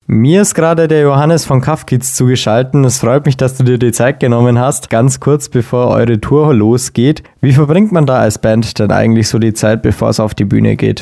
Mir ist gerade der Johannes von Kafkids zugeschaltet. Es freut mich, dass du dir die Zeit genommen hast, ganz kurz bevor eure Tour losgeht. Wie verbringt man da als Band denn eigentlich so die Zeit, bevor es auf die Bühne geht?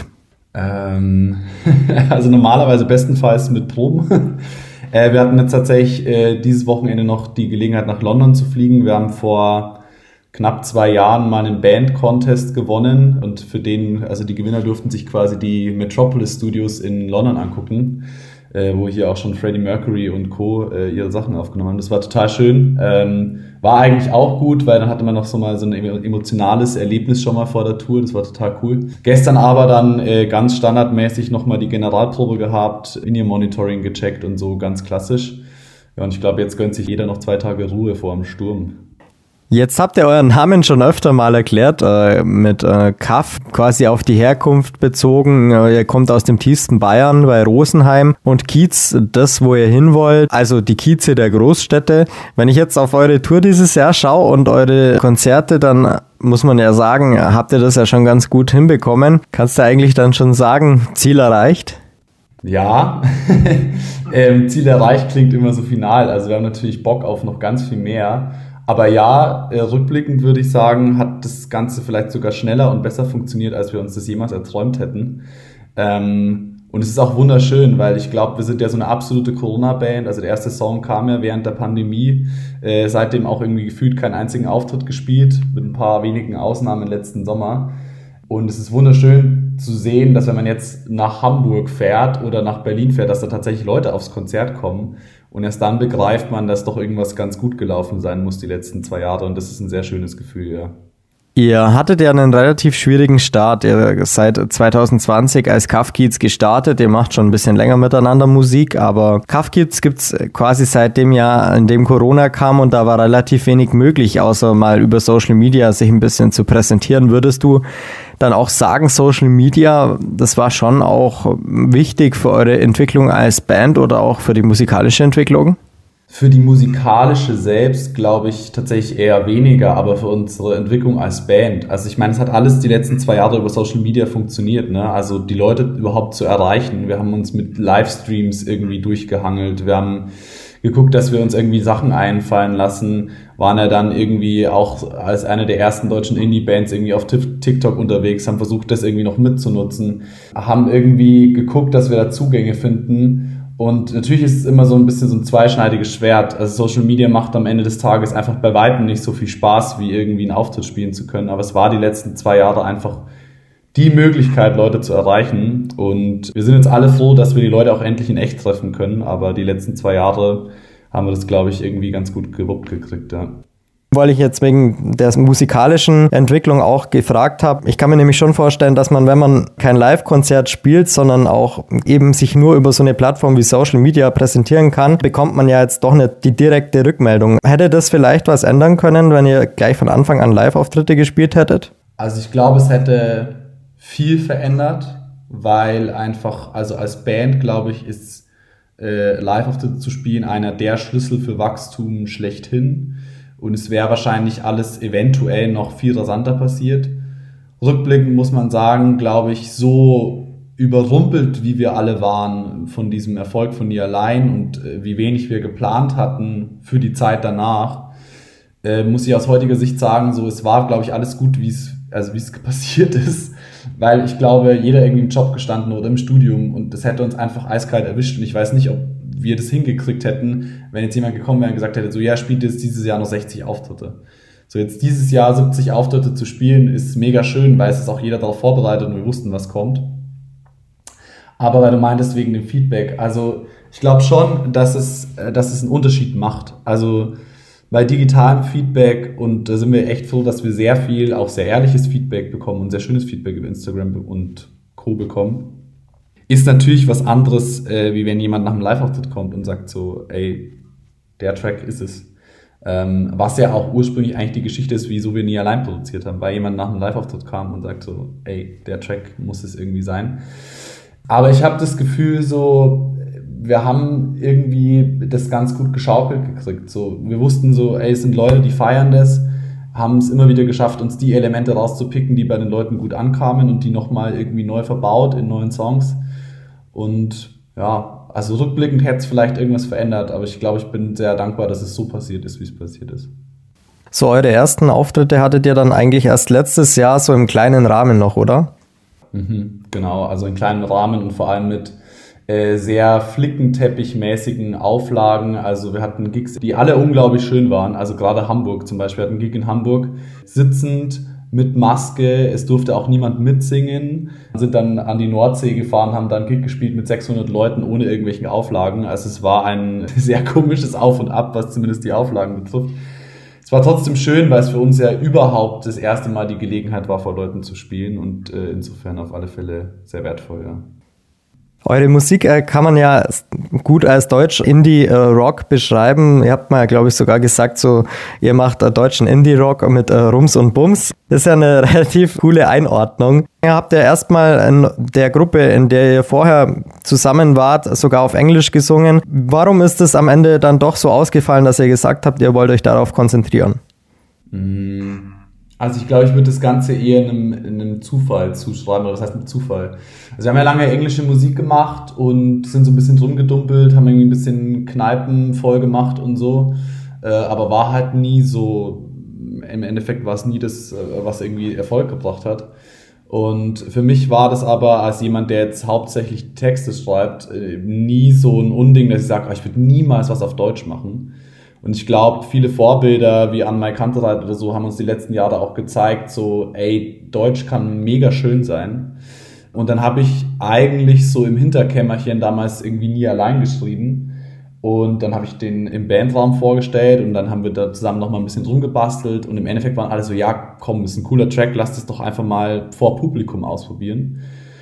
Also normalerweise bestenfalls mit Proben. Wir hatten jetzt tatsächlich dieses Wochenende noch die Gelegenheit, nach London zu fliegen. Wir haben vor knapp 2 Jahren mal einen Band-Contest gewonnen und für den, also die Gewinner durften sich quasi die Metropolis Studios in London angucken, wo hier auch schon Freddie Mercury und Co. Ihre Sachen aufgenommen haben. Das war total schön. War eigentlich auch gut, weil dann hatte man noch so mal so ein emotionales Erlebnis schon mal vor der Tour. Das war total cool. Gestern aber dann ganz standardmäßig nochmal die Generalprobe gehabt, In-Ear-Monitoring gecheckt und so, ganz klassisch. Ja, und ich glaube, jetzt gönnt sich jeder noch 2 Tage Ruhe vor dem Sturm. Jetzt habt ihr euren Namen schon öfter mal erklärt, mit Kaff quasi auf die Herkunft bezogen. Ihr kommt aus dem tiefsten Bayern bei Rosenheim und Kiez, das wo ihr hin wollt, also die Kieze der Großstädte. Wenn ich jetzt auf eure Tour dieses Jahr schaue und eure Konzerte, dann muss man ja sagen, habt ihr das ja schon ganz gut hinbekommen. Kannst du eigentlich dann schon sagen, Ziel erreicht? Ja, Ziel erreicht klingt immer so final. Also wir haben natürlich Bock auf noch ganz viel mehr. Aber ja, rückblickend würde ich sagen, hat das Ganze vielleicht sogar schneller und besser funktioniert, als wir uns das jemals erträumt hätten. Und es ist auch wunderschön, weil ich glaube, wir sind ja so eine absolute Corona-Band. Also der erste Song kam ja während der Pandemie, seitdem auch irgendwie gefühlt keinen einzigen Auftritt gespielt, mit ein paar wenigen Ausnahmen letzten Sommer. Und es ist wunderschön zu sehen, dass wenn man jetzt nach Hamburg fährt oder nach Berlin fährt, dass da tatsächlich Leute aufs Konzert kommen. Und erst dann begreift man, dass doch irgendwas ganz gut gelaufen sein muss die letzten 2 Jahre. Und das ist ein sehr schönes Gefühl, ja. Ihr hattet ja einen relativ schwierigen Start. Ihr seid 2020 als Kafkids gestartet. Ihr macht schon ein bisschen länger miteinander Musik, aber Kafkids gibt's quasi seit dem Jahr, in dem Corona kam, und da war relativ wenig möglich, außer mal über Social Media sich ein bisschen zu präsentieren. Würdest du dann auch sagen, Social Media, das war schon auch wichtig für eure Entwicklung als Band oder auch für die musikalische Entwicklung? Für die musikalische selbst glaube ich tatsächlich eher weniger, aber für unsere Entwicklung als Band. Also ich meine, es hat alles die letzten 2 Jahre über Social Media funktioniert, ne? Also die Leute überhaupt zu erreichen. Wir haben uns mit Livestreams irgendwie durchgehangelt. Wir haben geguckt, dass wir uns irgendwie Sachen einfallen lassen. Waren ja dann irgendwie auch als eine der ersten deutschen Indie-Bands irgendwie auf TikTok unterwegs, haben versucht, das irgendwie noch mitzunutzen. Haben irgendwie geguckt, dass wir da Zugänge finden. Und natürlich ist es immer so ein bisschen so ein zweischneidiges Schwert. Also Social Media macht am Ende des Tages einfach bei weitem nicht so viel Spaß, wie irgendwie einen Auftritt spielen zu können. Aber es war die letzten 2 Jahre einfach die Möglichkeit, Leute zu erreichen. Und wir sind jetzt alle froh, dass wir die Leute auch endlich in echt treffen können. Aber die letzten 2 Jahre haben wir das, glaube ich, irgendwie ganz gut gewuppt gekriegt, ja. Weil ich jetzt wegen der musikalischen Entwicklung auch gefragt habe. Ich kann mir nämlich schon vorstellen, dass man, wenn man kein Live-Konzert spielt, sondern auch eben sich nur über so eine Plattform wie Social Media präsentieren kann, bekommt man ja jetzt doch nicht die direkte Rückmeldung. Hätte das vielleicht was ändern können, wenn ihr gleich von Anfang an Live-Auftritte gespielt hättet? Also ich glaube, es hätte viel verändert, weil einfach, also als Band, glaube ich, ist Live-Auftritte zu spielen einer der Schlüssel für Wachstum schlechthin. Und es wäre wahrscheinlich alles eventuell noch viel rasanter passiert. Rückblickend muss man sagen, glaube ich, so überrumpelt, wie wir alle waren von diesem Erfolg von Nie allein und wie wenig wir geplant hatten für die Zeit danach, muss ich aus heutiger Sicht sagen, so es war, glaube ich, alles gut, wie es passiert ist. Weil ich glaube, jeder irgendwie im Job gestanden oder im Studium und das hätte uns einfach eiskalt erwischt. Und ich weiß nicht, ob wir das hingekriegt hätten, wenn jetzt jemand gekommen wäre und gesagt hätte, so ja, spielt jetzt dieses Jahr noch 60 Auftritte. So jetzt dieses Jahr 70 Auftritte zu spielen, ist mega schön, weil es ist auch jeder darauf vorbereitet und wir wussten, was kommt. Aber weil du meintest, wegen dem Feedback, also ich glaube schon, dass es einen Unterschied macht. Also bei digitalem Feedback, und da sind wir echt froh, dass wir sehr viel, auch sehr ehrliches Feedback bekommen und sehr schönes Feedback über Instagram und Co. bekommen, ist natürlich was anderes, wie wenn jemand nach einem Live-Auftritt kommt und sagt so, ey, der Track ist es. Was ja auch ursprünglich eigentlich die Geschichte ist, wieso wir Nie allein produziert haben, weil jemand nach einem Live-Auftritt kam und sagt so, ey, der Track muss es irgendwie sein. Aber ich habe das Gefühl so, wir haben irgendwie das ganz gut geschaukelt gekriegt. So, wir wussten so, ey, es sind Leute, die feiern das, haben es immer wieder geschafft, uns die Elemente rauszupicken, die bei den Leuten gut ankamen und die nochmal irgendwie neu verbaut in neuen Songs. Und ja, Also rückblickend hätte es vielleicht irgendwas verändert, aber ich glaube, ich bin sehr dankbar, dass es so passiert ist, wie es passiert ist. So, eure ersten Auftritte hattet ihr dann eigentlich erst letztes Jahr so im kleinen Rahmen noch, oder? Genau, also in kleinen Rahmen und vor allem mit sehr flickenteppichmäßigen Auflagen. Also wir hatten Gigs, die alle unglaublich schön waren. Also gerade Hamburg zum Beispiel, wir hatten einen Gig in Hamburg, sitzend mit Maske, es durfte auch niemand mitsingen. Wir sind dann an die Nordsee gefahren, haben dann Gig gespielt mit 600 Leuten ohne irgendwelchen Auflagen. Also es war ein sehr komisches Auf und Ab, was zumindest die Auflagen betrifft. Es war trotzdem schön, weil es für uns ja überhaupt das erste Mal die Gelegenheit war, vor Leuten zu spielen und insofern auf alle Fälle sehr wertvoll, ja. Eure Musik kann man ja gut als Deutsch Indie-Rock beschreiben. Ihr habt mal, glaube ich, sogar gesagt, so ihr macht deutschen Indie-Rock mit Rums und Bums. Das ist ja eine relativ coole Einordnung. Ihr habt ja erstmal in der Gruppe, in der ihr vorher zusammen wart, sogar auf Englisch gesungen. Warum ist es am Ende dann doch so ausgefallen, dass ihr gesagt habt, ihr wollt euch darauf konzentrieren? Also ich glaube, ich würde das Ganze eher einem Zufall zuschreiben, oder das heißt einem Zufall. Also wir haben ja lange englische Musik gemacht und sind so ein bisschen drum gedumpelt, haben irgendwie ein bisschen Kneipen voll gemacht und so, aber war halt nie so, im Endeffekt war es nie das, was irgendwie Erfolg gebracht hat. Und für mich war das aber als jemand, der jetzt hauptsächlich Texte schreibt, nie so ein Unding, dass ich sage, ich würde niemals was auf Deutsch machen. Und ich glaube, viele Vorbilder wie Anne-Mai Kantereit oder so haben uns die letzten Jahre auch gezeigt, so, ey, Deutsch kann mega schön sein. Und dann habe ich eigentlich so im Hinterkämmerchen damals irgendwie nie allein geschrieben. Und dann habe ich den im Bandraum vorgestellt und dann haben wir da zusammen nochmal ein bisschen drum gebastelt. Und im Endeffekt waren alle so, ja, komm, ist ein cooler Track, lass das doch einfach mal vor Publikum ausprobieren.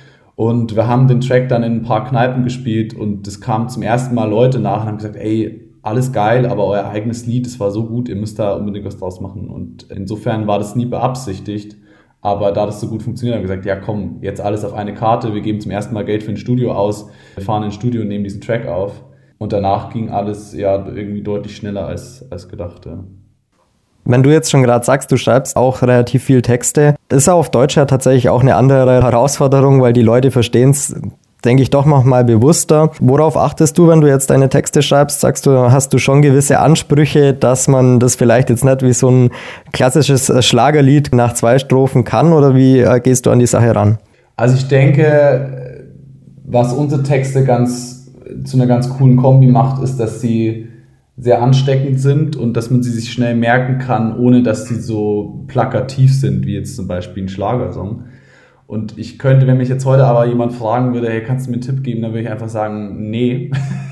Und wir haben den Track dann in ein paar Kneipen gespielt und es kamen zum ersten Mal Leute nach und haben gesagt, ey, alles geil, aber euer eigenes Lied, das war so gut, ihr müsst da unbedingt was draus machen. Und insofern war das nie beabsichtigt, aber da das so gut funktioniert, haben wir gesagt, ja komm, jetzt alles auf eine Karte, wir geben zum ersten Mal Geld für ein Studio aus, wir fahren ins Studio und nehmen diesen Track auf. Und danach ging alles ja irgendwie deutlich schneller als gedacht. Ja. Wenn du jetzt schon gerade sagst, du schreibst auch relativ viel Texte, ist auf Deutsch ja tatsächlich auch eine andere Herausforderung, weil die Leute verstehen es, denke ich, doch noch mal bewusster. Worauf achtest du, wenn du jetzt deine Texte schreibst? Sagst du, hast du schon gewisse Ansprüche, dass man das vielleicht jetzt nicht wie so ein klassisches Schlagerlied nach 2 Strophen kann? Oder wie gehst du an die Sache ran? Also ich denke, was unsere Texte zu einer ganz coolen Kombi macht, ist, dass sie sehr ansteckend sind und dass man sie sich schnell merken kann, ohne dass sie so plakativ sind, wie jetzt zum Beispiel ein Schlagersong. Und ich könnte, wenn mich jetzt heute aber jemand fragen würde, hey, kannst du mir einen Tipp geben, dann würde ich einfach sagen, nee.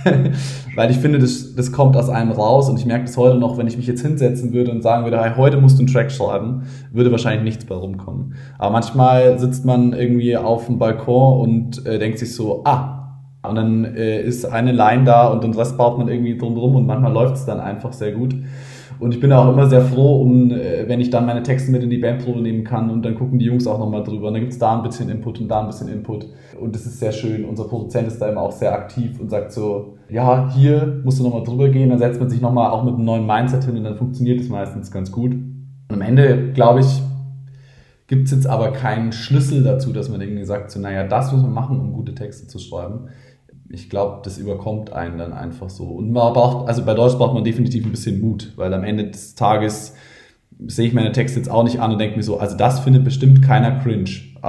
Weil ich finde, das kommt aus einem raus und ich merke das heute noch, wenn ich mich jetzt hinsetzen würde und sagen würde, hey, heute musst du einen Track schreiben, würde wahrscheinlich nichts bei rumkommen. Aber manchmal sitzt man irgendwie auf dem Balkon und denkt sich so, und dann ist eine Line da und den Rest baut man irgendwie drumherum und manchmal läuft es dann einfach sehr gut. Und ich bin auch immer sehr froh, wenn ich dann meine Texte mit in die Bandprobe nehmen kann und dann gucken die Jungs auch nochmal drüber. Und dann gibt es da ein bisschen Input und da ein bisschen Input. Und das ist sehr schön. Unser Produzent ist da immer auch sehr aktiv und sagt so, ja, hier musst du nochmal drüber gehen. Dann setzt man sich nochmal auch mit einem neuen Mindset hin und dann funktioniert es meistens ganz gut. Und am Ende, glaube ich, gibt es jetzt aber keinen Schlüssel dazu, dass man irgendwie sagt, so, naja, das muss man machen, um gute Texte zu schreiben. Ich glaube, das überkommt einen dann einfach so. Und bei Deutsch braucht man definitiv ein bisschen Mut, weil am Ende des Tages sehe ich meine Texte jetzt auch nicht an und denke mir so, also das findet bestimmt keiner cringe,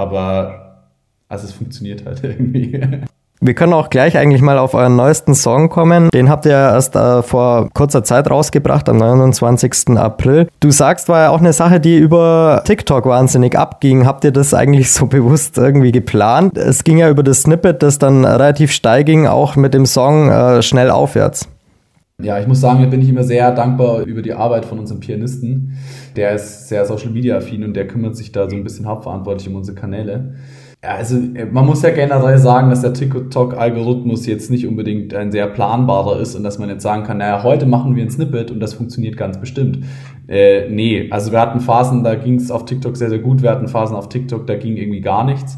aber also es funktioniert halt irgendwie. Wir können auch gleich eigentlich mal auf euren neuesten Song kommen. Den habt ihr erst vor kurzer Zeit rausgebracht, am 29. April. Du sagst, war ja auch eine Sache, die über TikTok wahnsinnig abging. Habt ihr das eigentlich so bewusst irgendwie geplant? Es ging ja über das Snippet, das dann relativ steil ging, auch mit dem Song Schnell aufwärts. Ja, ich muss sagen, da bin ich immer sehr dankbar über die Arbeit von unserem Pianisten. Der ist sehr Social-Media-affin und der kümmert sich da so ein bisschen hauptverantwortlich um unsere Kanäle. Ja, also man muss ja generell sagen, dass der TikTok-Algorithmus jetzt nicht unbedingt ein sehr planbarer ist und dass man jetzt sagen kann, naja, heute machen wir ein Snippet und das funktioniert ganz bestimmt. Nee, also wir hatten Phasen, da ging es auf TikTok sehr, sehr gut, wir hatten Phasen auf TikTok, da ging irgendwie gar nichts.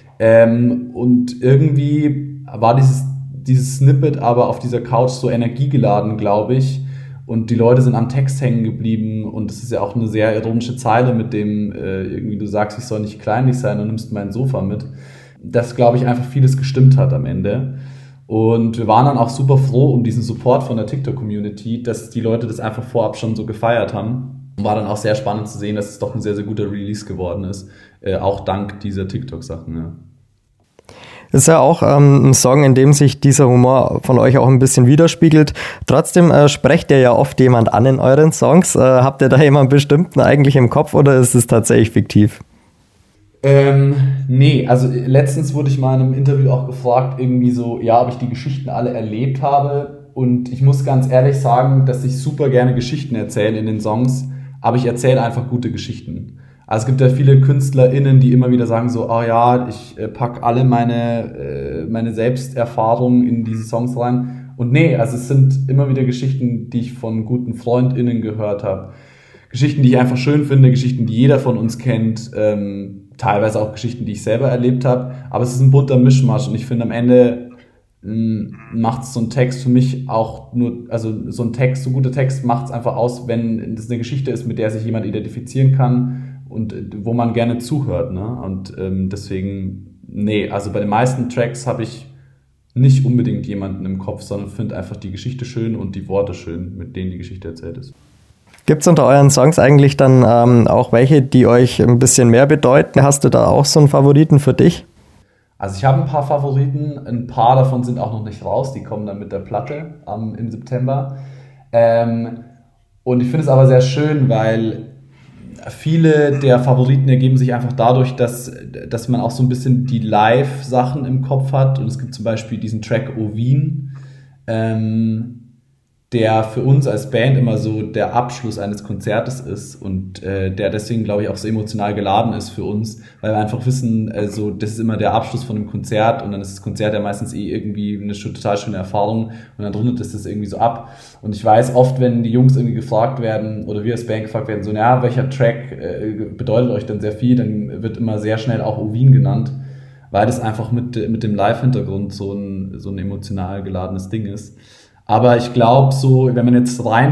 Und irgendwie war dieses Snippet aber auf dieser Couch so energiegeladen, glaube ich. Und die Leute sind am Text hängen geblieben und es ist ja auch eine sehr ironische Zeile, mit dem irgendwie du sagst, ich soll nicht kleinlich sein und nimmst mein Sofa mit. Das, glaube ich, einfach vieles gestimmt hat am Ende. Und wir waren dann auch super froh um diesen Support von der TikTok-Community, dass die Leute das einfach vorab schon so gefeiert haben. Und war dann auch sehr spannend zu sehen, dass es doch ein sehr, sehr guter Release geworden ist. Auch dank dieser TikTok-Sachen, ja. Ist ja auch ein Song, in dem sich dieser Humor von euch auch ein bisschen widerspiegelt. Trotzdem sprecht ihr ja oft jemand an in euren Songs. Habt ihr da jemanden bestimmten eigentlich im Kopf oder ist es tatsächlich fiktiv? Nee, also letztens wurde ich mal in einem Interview auch gefragt, irgendwie so, ja, ob ich die Geschichten alle erlebt habe. Und ich muss ganz ehrlich sagen, dass ich super gerne Geschichten erzähle in den Songs, aber ich erzähle einfach gute Geschichten. Also es gibt ja viele KünstlerInnen, die immer wieder sagen so, oh ja, ich pack alle meine Selbsterfahrungen in diese Songs rein. Und nee, also es sind immer wieder Geschichten, die ich von guten FreundInnen gehört habe. Geschichten, die ich einfach schön finde, Geschichten, die jeder von uns kennt, teilweise auch Geschichten, die ich selber erlebt habe. Aber es ist ein bunter Mischmasch und ich finde am Ende macht so ein Text für mich auch nur, also so ein guter Text macht es einfach aus, wenn das eine Geschichte ist, mit der sich jemand identifizieren kann und wo man gerne zuhört, ne? Und deswegen, nee, also bei den meisten Tracks habe ich nicht unbedingt jemanden im Kopf, sondern finde einfach die Geschichte schön und die Worte schön, mit denen die Geschichte erzählt ist. Gibt es unter euren Songs eigentlich dann auch welche, die euch ein bisschen mehr bedeuten? Hast du da auch so einen Favoriten für dich? Also ich habe ein paar Favoriten, ein paar davon sind auch noch nicht raus, die kommen dann mit der Platte im September. Und ich finde es aber sehr schön, weil viele der Favoriten ergeben sich einfach dadurch, dass man auch so ein bisschen die Live-Sachen im Kopf hat. Und es gibt zum Beispiel diesen Track O Wien, der für uns als Band immer so der Abschluss eines Konzertes ist und der deswegen, glaube ich, auch so emotional geladen ist für uns, weil wir einfach wissen, also das ist immer der Abschluss von einem Konzert und dann ist das Konzert ja meistens irgendwie eine total schöne Erfahrung und dann rundet es das irgendwie so ab. Und ich weiß oft, wenn die Jungs irgendwie gefragt werden oder wir als Band gefragt werden, so, naja, welcher Track bedeutet euch dann sehr viel, dann wird immer sehr schnell auch O Wien genannt, weil das einfach mit dem Live-Hintergrund so ein emotional geladenes Ding ist. Aber ich glaube so, wenn man jetzt rein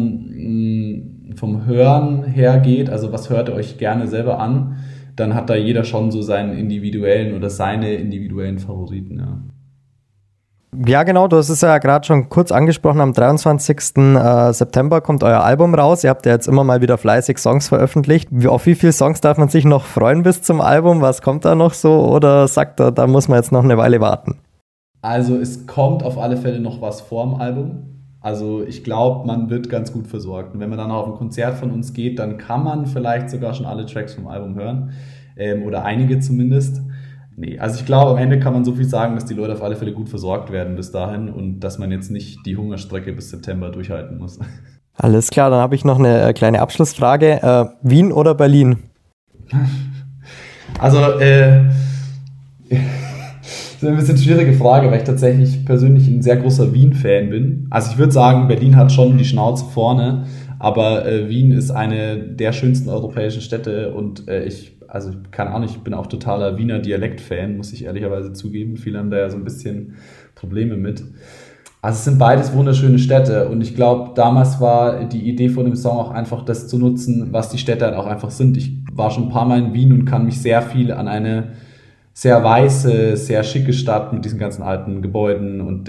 vom Hören her geht, also was hört ihr euch gerne selber an, dann hat da jeder schon so seinen individuellen oder seine individuellen Favoriten, ja. Ja, genau, du hast es ja gerade schon kurz angesprochen, am 23. September kommt euer Album raus. Ihr habt ja jetzt immer mal wieder fleißig Songs veröffentlicht. Auf wie viele Songs darf man sich noch freuen bis zum Album? Was kommt da noch so? Oder sagt er, da muss man jetzt noch eine Weile warten? Also es kommt auf alle Fälle noch was vorm Album. Also ich glaube, man wird ganz gut versorgt. Und wenn man dann auf ein Konzert von uns geht, dann kann man vielleicht sogar schon alle Tracks vom Album hören. Oder einige zumindest. Nee, also ich glaube, am Ende kann man so viel sagen, dass die Leute auf alle Fälle gut versorgt werden bis dahin und dass man jetzt nicht die Hungerstrecke bis September durchhalten muss. Alles klar, dann habe ich noch eine kleine Abschlussfrage. Wien oder Berlin? Also, das ist ein bisschen schwierige Frage, weil ich tatsächlich persönlich ein sehr großer Wien-Fan bin. Also ich würde sagen, Berlin hat schon die Schnauze vorne, aber Wien ist eine der schönsten europäischen Städte und keine Ahnung, ich bin auch totaler Wiener Dialekt-Fan, muss ich ehrlicherweise zugeben. Viele haben da ja so ein bisschen Probleme mit. Also es sind beides wunderschöne Städte und ich glaube, damals war die Idee von dem Song auch einfach, das zu nutzen, was die Städte halt auch einfach sind. Ich war schon ein paar Mal in Wien und kann mich sehr viel an eine sehr weiße, sehr schicke Stadt mit diesen ganzen alten Gebäuden und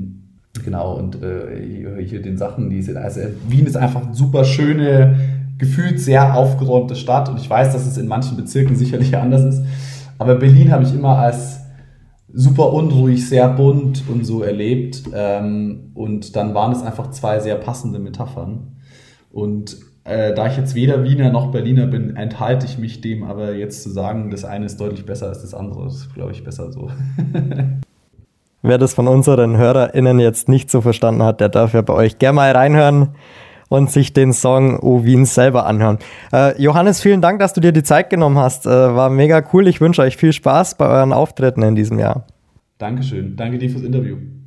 hier den Sachen, also Wien ist einfach eine super schöne, gefühlt sehr aufgeräumte Stadt und ich weiß, dass es in manchen Bezirken sicherlich anders ist, aber Berlin habe ich immer als super unruhig, sehr bunt und so erlebt und dann waren es einfach zwei sehr passende Metaphern und da ich jetzt weder Wiener noch Berliner bin, enthalte ich mich dem, aber jetzt zu sagen, das eine ist deutlich besser als das andere, das ist, glaube ich, besser so. Wer das von unseren HörerInnen jetzt nicht so verstanden hat, der darf ja bei euch gerne mal reinhören und sich den Song O Wien selber anhören. Johannes, vielen Dank, dass du dir die Zeit genommen hast. War mega cool. Ich wünsche euch viel Spaß bei euren Auftritten in diesem Jahr. Dankeschön. Danke dir fürs Interview.